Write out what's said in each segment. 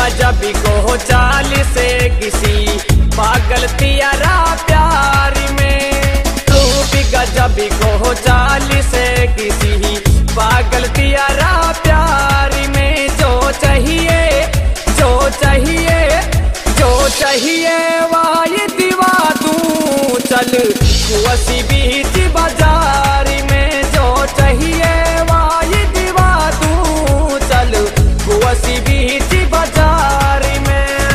गजब को चाल से किसी पागल तियारा प्यार में। रूप गजब को चाल से किसी पागल तियारा प्यार में। जो चाहिए जो चाहिए जो चाहिए वाह दीवा दूं चल कुसी बीच बाजार में। जो चाहिए वाह दीवा दूं चल कुसी बीच बाजार में।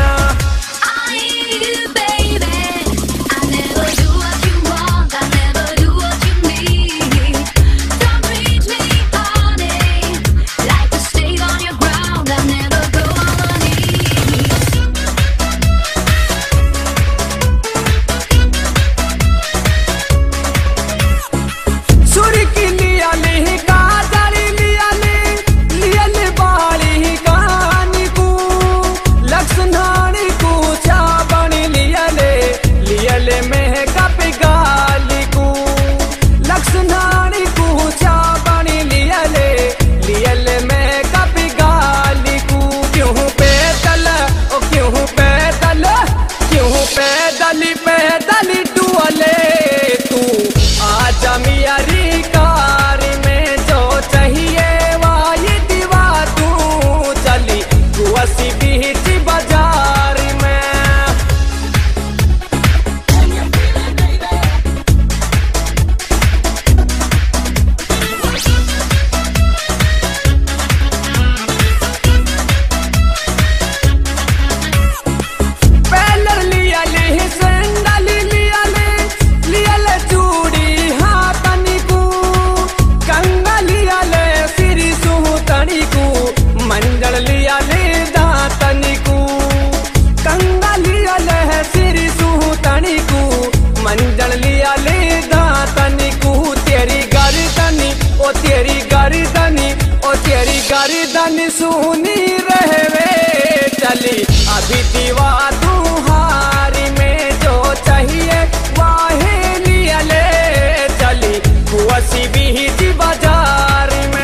गर्दन सुनी रहवे चली अभी दीवा तुम्हारी में। जो चाहिए वाहे लिया ले चली कुसी बीच बाजार में।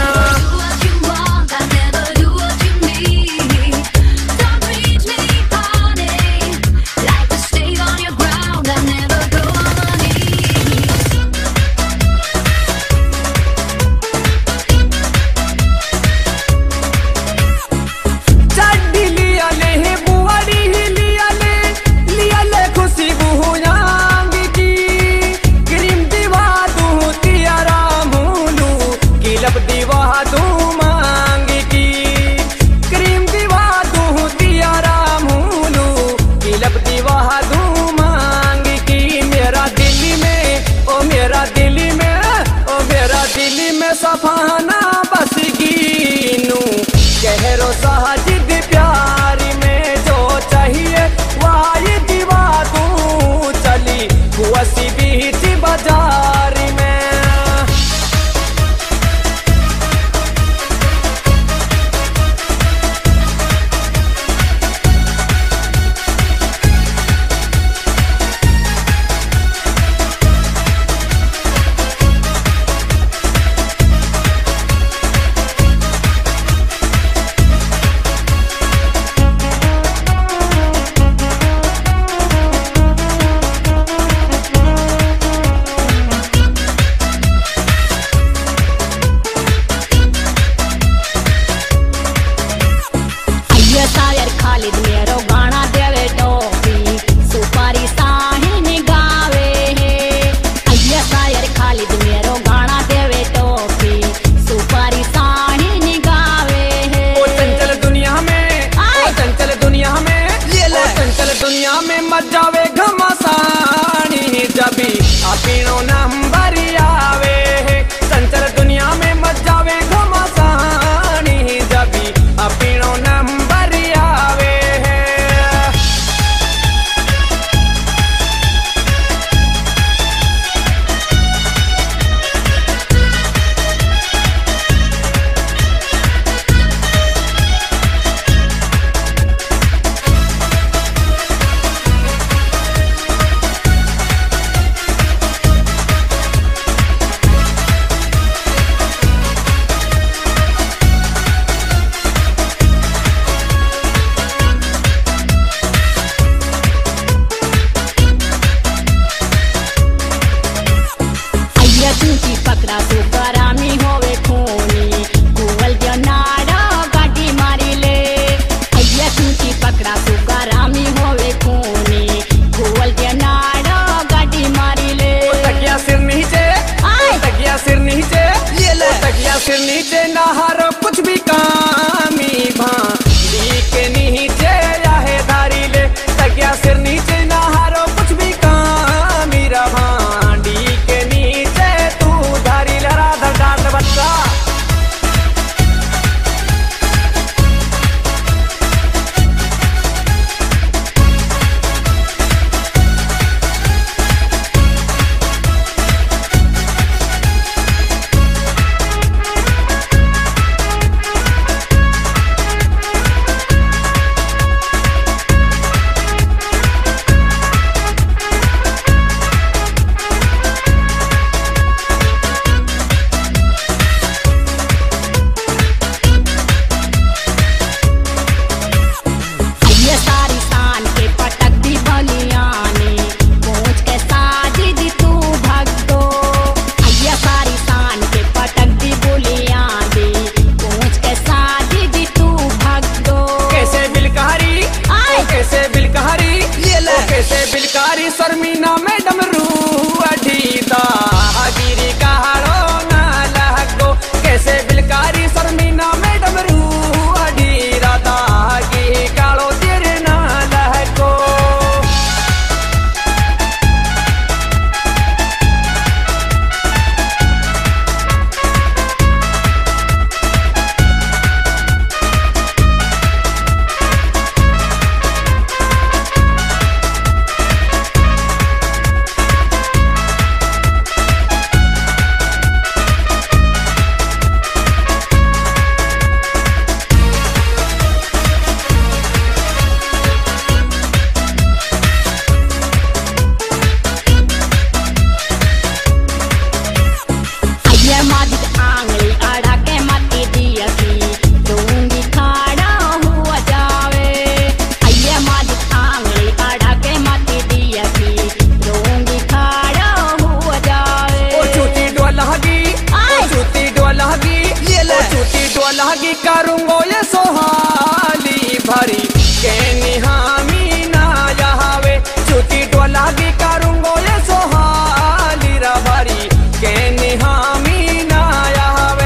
सफाना बस गिनू कहरो साजिद प्यार में। जो चाहिए वाह दीवा दूं चली कुसी बीच बाजार में। दुनिया में मत जावे घमासानी जबी अपनो नंबर आवे। चंचल दुनिया में मत जावे घमासानी जबी अपनो नंबर आवे। सिर नीचे नहारो कुछ भी कामी भांडी के नीचे आहे धारी ले तकिया सिर नीचे नहारो कुछ भी कामी रा भांडी के नीचे तू धारी ले राधा डांट बच्चा बिलकारी शर्मीना मैडम रू अढ़ीदा गिरी कहाड़ो ना लहको कैसे बिलकारी शर्मीना मैडम रू अढ़ीरा दा गिरी काड़ो तेरे ना लहको लहगी करूंगो ये सोहाली भरी के निहामी ना यहावे छुटी डोलागी करूंगो ये सोहाली रा भरी के निहामी ना यहावे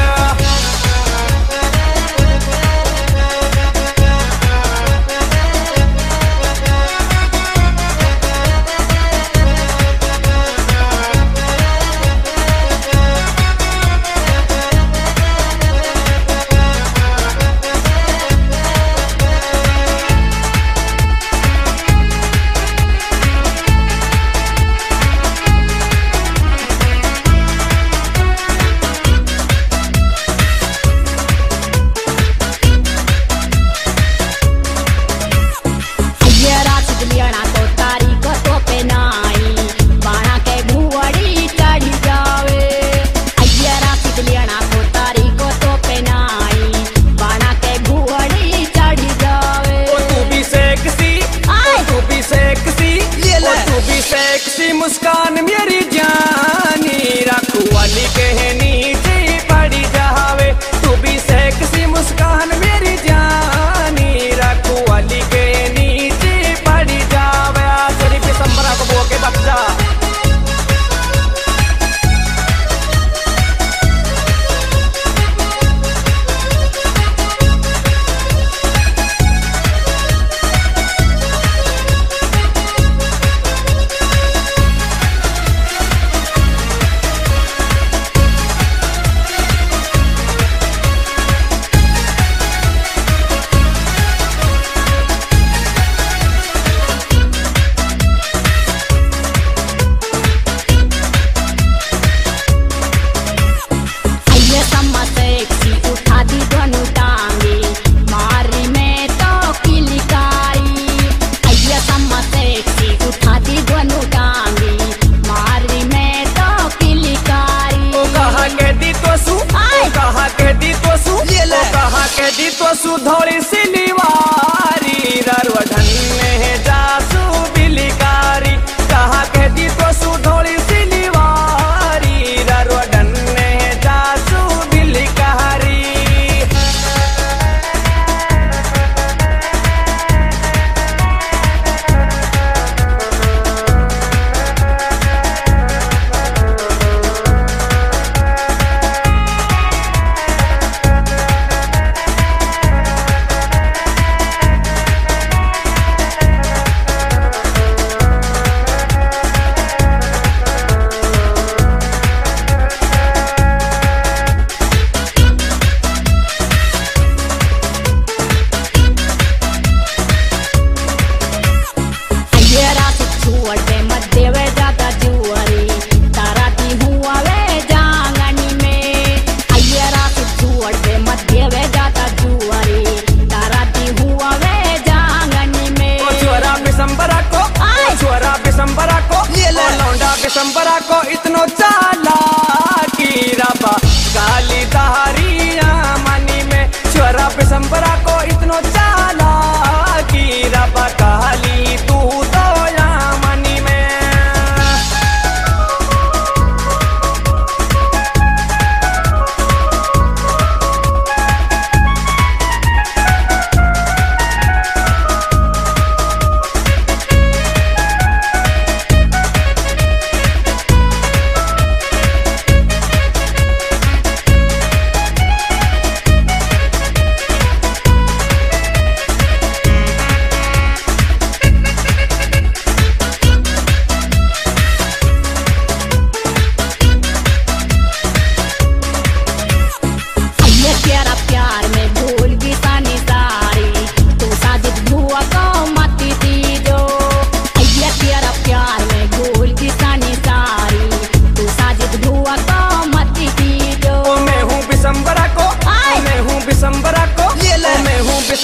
सेक्सी मुस्कान मेरी जानी रखू वाली के नीचे पड़ी जावे तू भी सेक्सी मुस्कान मेरी जानी रखू वाली के नीचे पड़ी जावे शरीफ संबरा को बो के बच्चा दी तो सुधोड़ी सिलीवारी ररवधन में जासू बिलिकारी कहा के दी तो सुधोड़ी सिलीवारी ररवधन में जासू बिलिकारी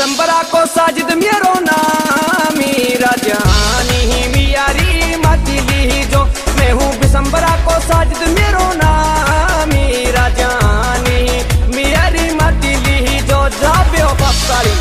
बिसंबरा को साजिद मेरो नामी राजानी मियारी मतली जो मैं हूँ बिसंबरा को साजिद मेरो नामी राजानी मियारी मतली जो जाबे बफ्तारी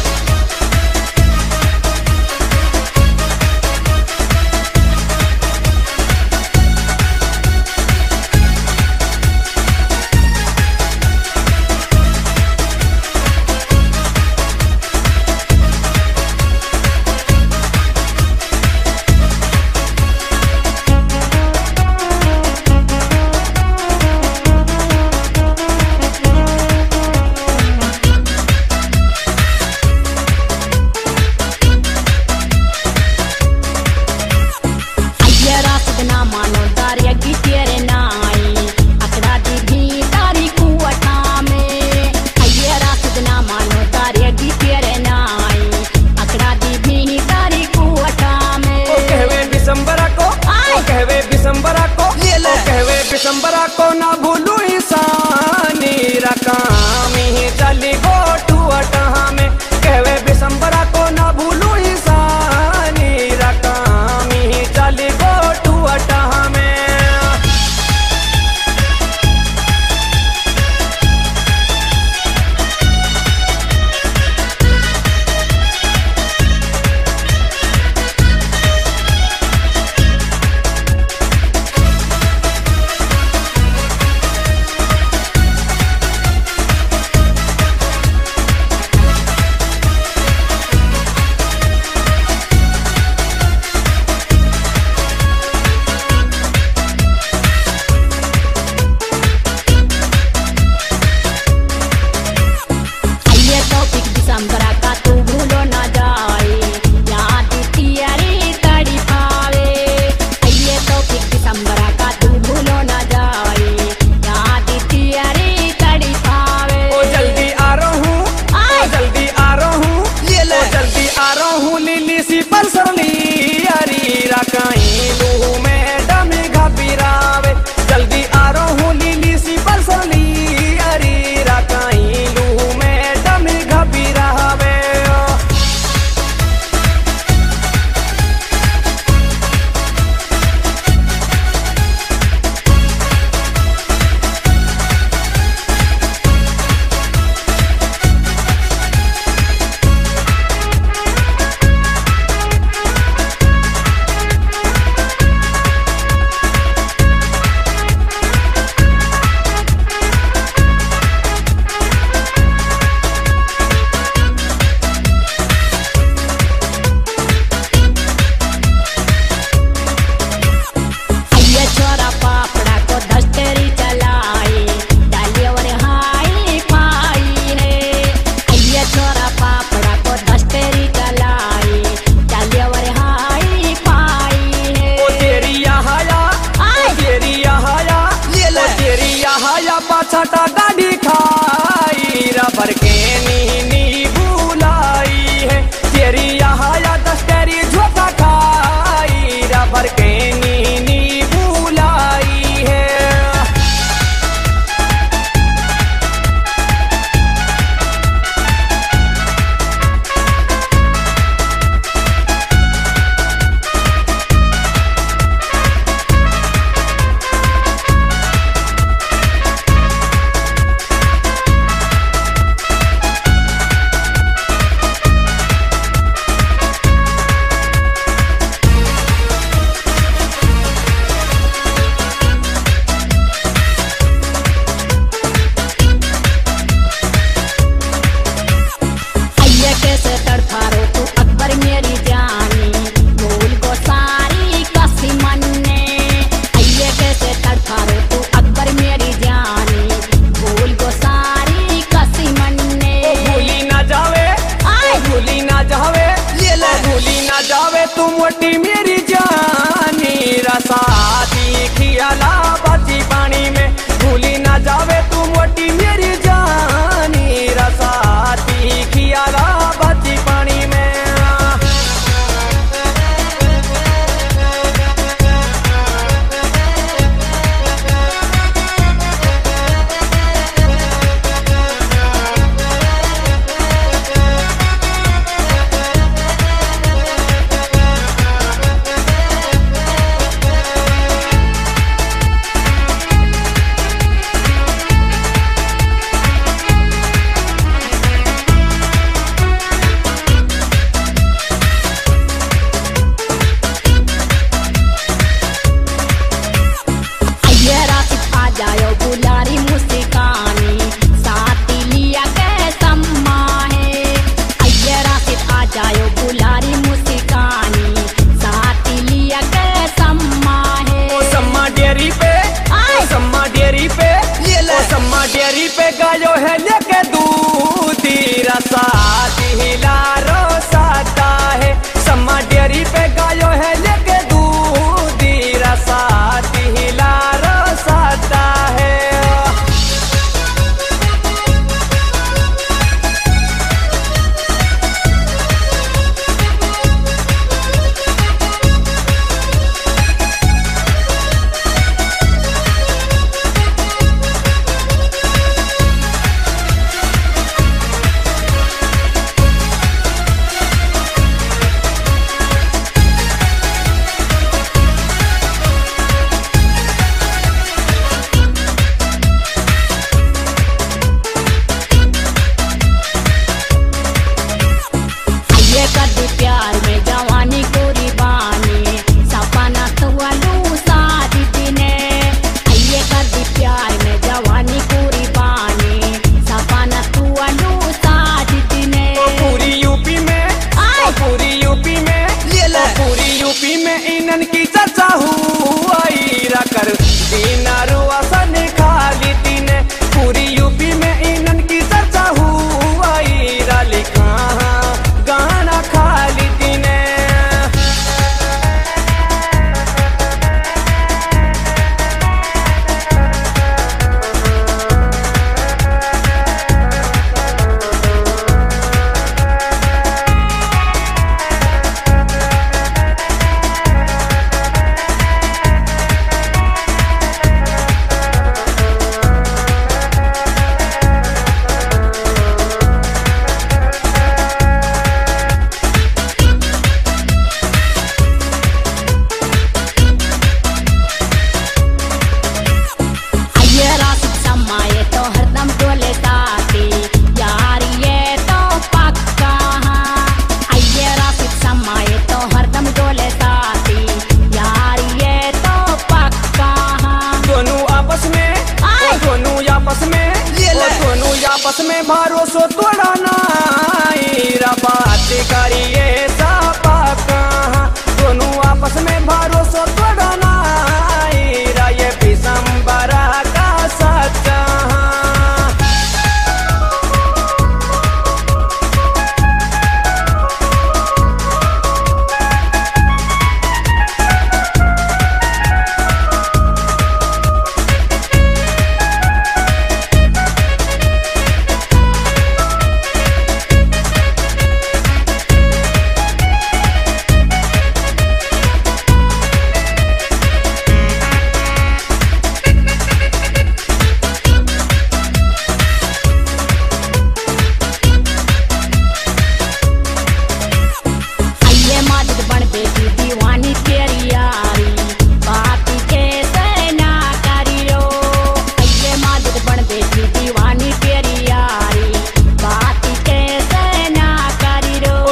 बिसंबरा को ना भूलू इंसानी रकामी चली गोटू अटहा में कहवे बिसंबरा को ना भूलू इंसानी रकामी चली गोटू अटहा में जल्दी आ रहा हूँ लीली सी परसली अरी राकाई लू मैडम घबीरावे छटा गाड़ी खाई रबर के नी बुलाई है तेरी यहाँ या दस्तेरी झोंका खाई रबर के नी बुलाई है जावे तू मोटी मेरी जानी रसाती खियाला बाजी पानी में भूली ना जावे तू मोटी मेरी जानी रसाती खियाला बाजी पानी में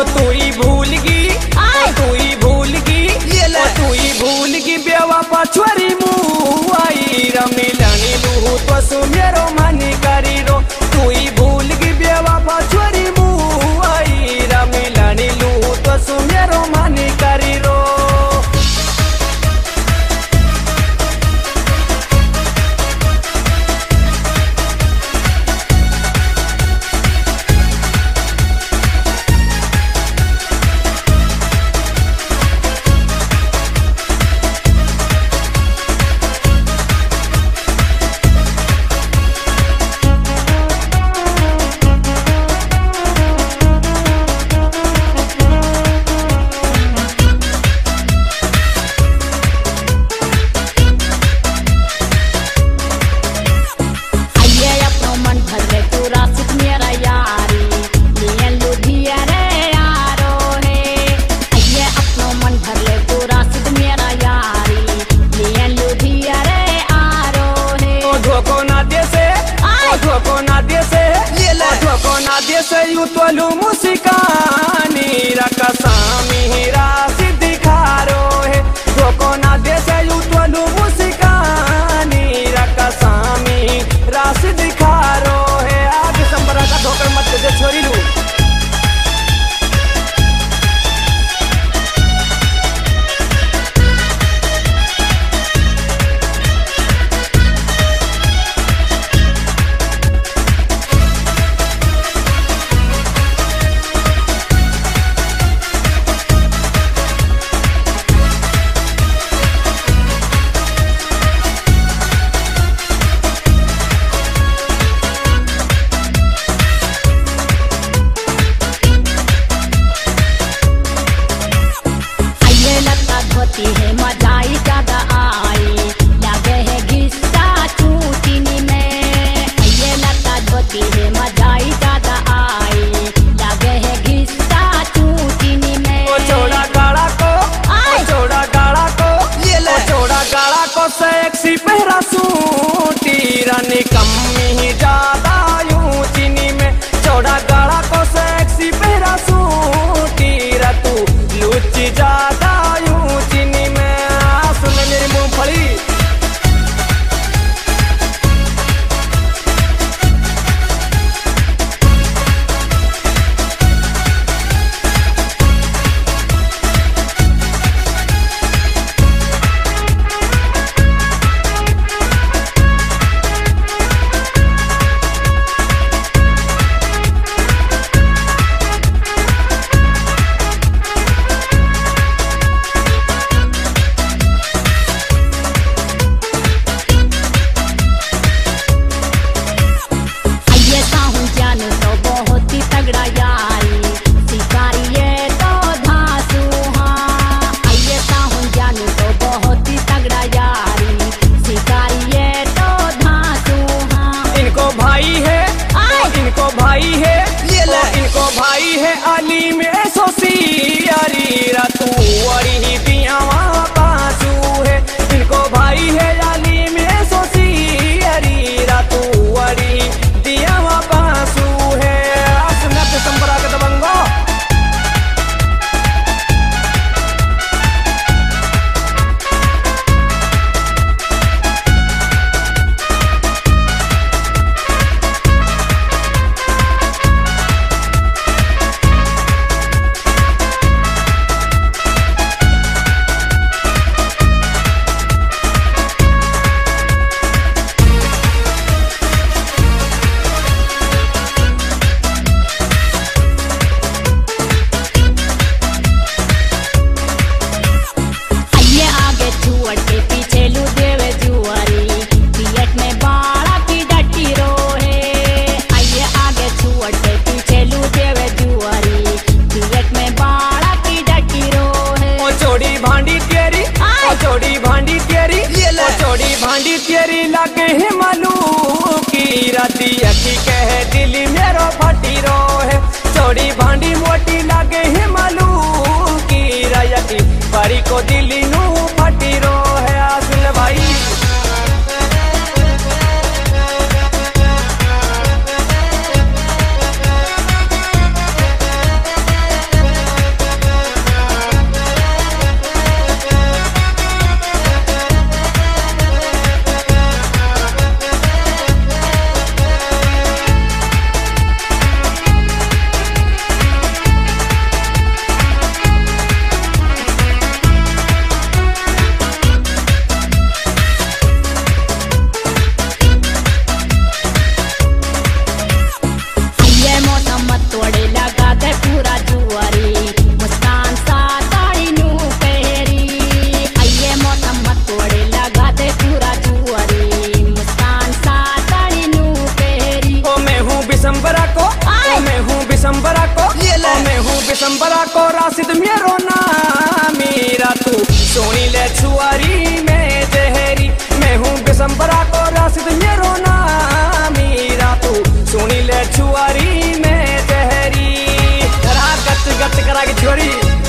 तू ही भूल गी, तू ही भूल गी, तू ही भूल गी बेवफा छोरी मुआई रा मिलनी लू तो सुमेरो मन करी रो। तू ही भूल गी बेवफा छोरी मुआई रा मिलनी लू तो सुमेरो मन करी रो। यू तोलू मुस्कानी रकसामी राशि दिखारो है धोको ना दे से यू तोलू मुस्कानी रकसामी राशि दिखारो है। आगे संबरा का धोकर मत दे छोरी लू। है मजाई ज्यादा आई लगे है घिस्सा चूचीनी में। ये लता धोती है मजाई ज्यादा आई लगे है घिस्सा चूचीनी में। ओ चौड़ा गाड़ा को, ओ चौड़ा गाड़ा को, ओ चौड़ा गाड़ा को सेक्सी पहरा सूटी रानी कमी ज्यादा यूं चीनी में। चौड़ा गाड़ा को सेक्सी पहरा सूटी रा तू लूची ज्यादा इनको भाई है अली में सोसी यारी रा तू अड़ी दिया वहाँ पासू है। इनको भाई है अली में सोसी यारी रा तू अड़ी दिया वहाँ पासू है। असना पे संबरा के दबंगो बिसंबरा को राशिद मेरो नामीरा तू सोनी ले छुआरी में जहरी। मैं हूँ बिसंबरा को राशिद मेरो नामीरा तू सोनी ले छुआरी में जहरी। जरा गच गच करा के छोरी।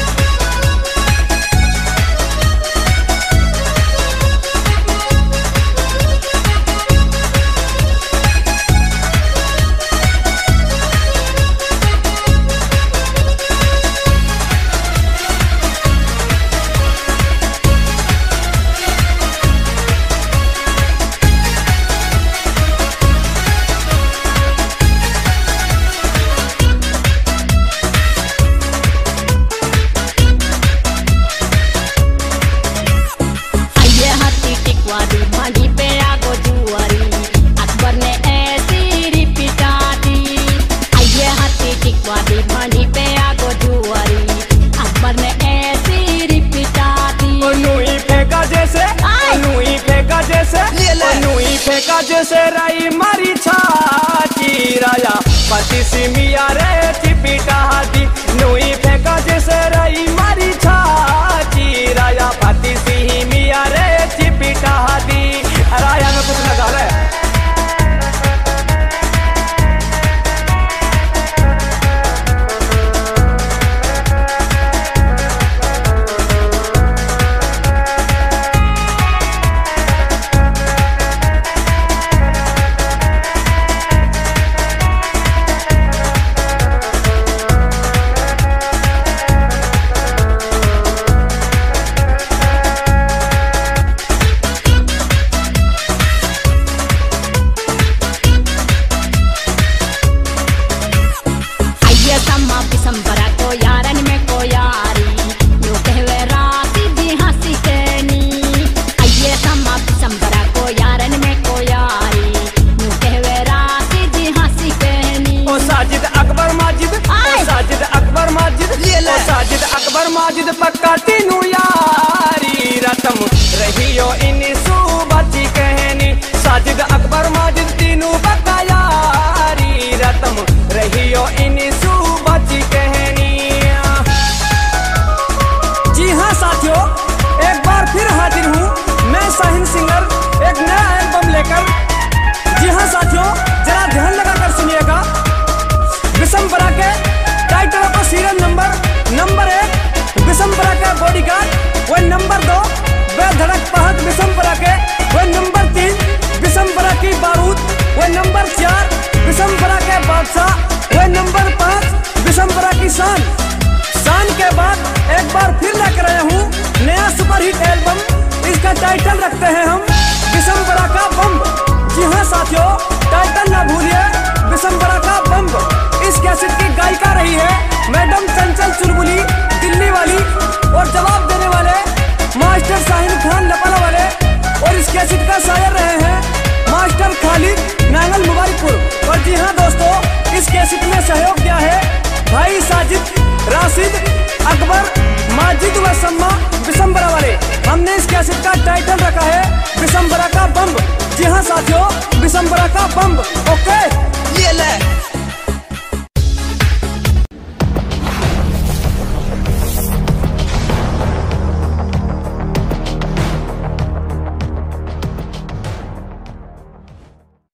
फेंका जैसे राई मारी छाची राया पति सिमिया रे चिपिटा दी। नुई फेंका जैसे राई मारी छाची राया पति सिमिया रे चिपिटा दी। राया में कुछ लगा रहे। बिसंबरा को यारन में को यारी यूं कहवे राती दी हंसी कहनी। आइए समा बिसंबरा को यारन में को यारी यूं कहवे राती दी हंसी कहनी। ओ साजिद अकबर माजिद, ओ साजिद अकबर माजिद, ओ साजिद अकबर माजिद पक्का तीनू यारी रतम रहियो इन सुबची कहनी। साजिद अकबर माजिद तीनू पक्का यारी रतम रहियो इन सुबची कहनी। जी हाँ साथियों, एक बार फिर हाजिर हूँ मैं शाहीन सिंगर एक नया एल्बम लेकर। जी हाँ साथियों, जरा ध्यान लगाकर सुनिएगा। बिसंबरा के टाइटल को सीरियल नंबर 1 बिसंबरा के बॉडीगार्ड, वह नंबर 2 बेधड़क पहक बिसंबरा के, वह नंबर 3 बिसंबरा की बारूद, वह नंबर 4 बिसंबरा के बादशाह, वह नंबर 5 बिसंबरा की शान। शान के बाद एक बार फिर लेकर आया हूँ नया सुपरहिट एल्बम। इसका टाइटल रखते हैं हम बिसंबरा का बम्ब। जी हाँ साथियों, टाइटल ना भूलिए, बिसंबरा का बम्ब। इस कैसेट की गायिका रही है मैडम चंचल चुलबुली दिल्ली वाली, और जवाब देने वाले मास्टर शाहीन खान नेपाल वाले, और इस कैसेट का शायर रहे हैं मास्टर खालिद नांगल मुबारकपुर। और जी हाँ दोस्तों, इस कैसेट में सहयोग दिया है भाई साजिद, राशिद, अकबर, माजिद व सम्मा बिसंबरा वाले। हमने इस कैसेट का टाइटल रखा है बिसंबरा का बम्ब। जी हाँ साथियों, बिसंबरा का बम्ब। ओके।